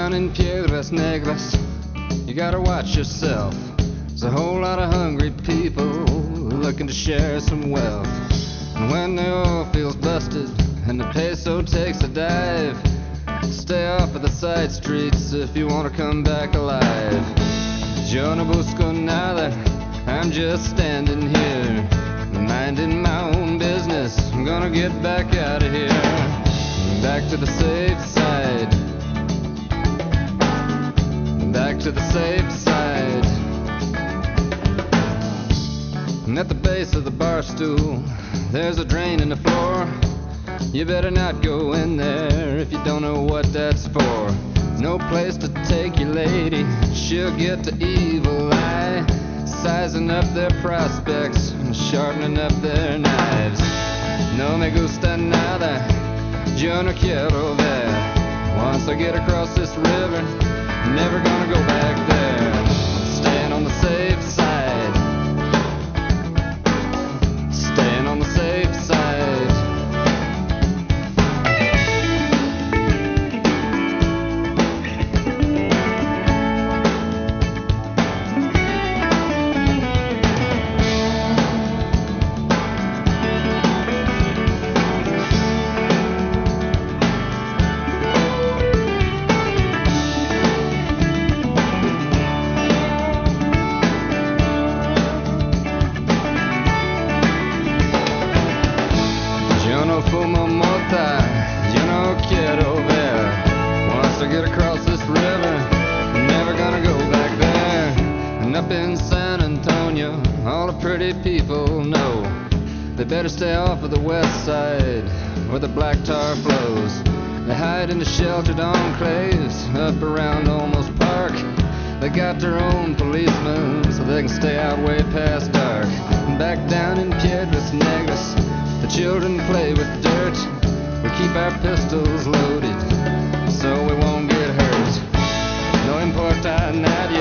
down in Piedras Negras, you gotta watch yourself. There's a whole lot of hungry people looking to share some wealth. And when the oil field's busted and the peso takes a dive, stay off of the side streets if you want to come back alive. Yo no busco nada, I'm just standing here, minding my own business. I'm gonna get back out of here, back to the safe side, back to the safe side. And at the base of the bar stool, there's a drain in the floor. You better not go in there if you don't know what that's for. No place to take your lady, she'll get the evil eye, sizing up their prospects and sharpening up their knives. No me gusta nada, yo no quiero ver. Once I get across this river, never gonna go back there. I'm staying on the safe side, staying on the safe side. Fumo mota, yo no quiero ver. Once I get across this river, I'm never gonna go back there. And up in San Antonio, all the pretty people know they better stay off of the west side where the black tar flows. They hide in the sheltered enclaves up around Olmos Park. They got their own policemen so they can stay out way past dark. And back down in Piedras Negras, the children play with dirt. We keep our pistols loaded so we won't get hurt. No importa a nadie,